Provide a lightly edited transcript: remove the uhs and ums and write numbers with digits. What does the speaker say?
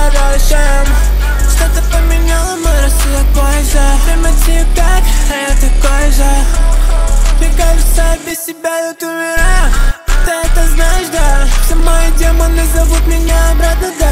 дальше. Что-то поменяло мой рассудок позже. Время тик-так, а я такой же. Мне кажется, без себя тут умираю. Ты это знаешь, да? Все мои демоны зовут меня обратно, да.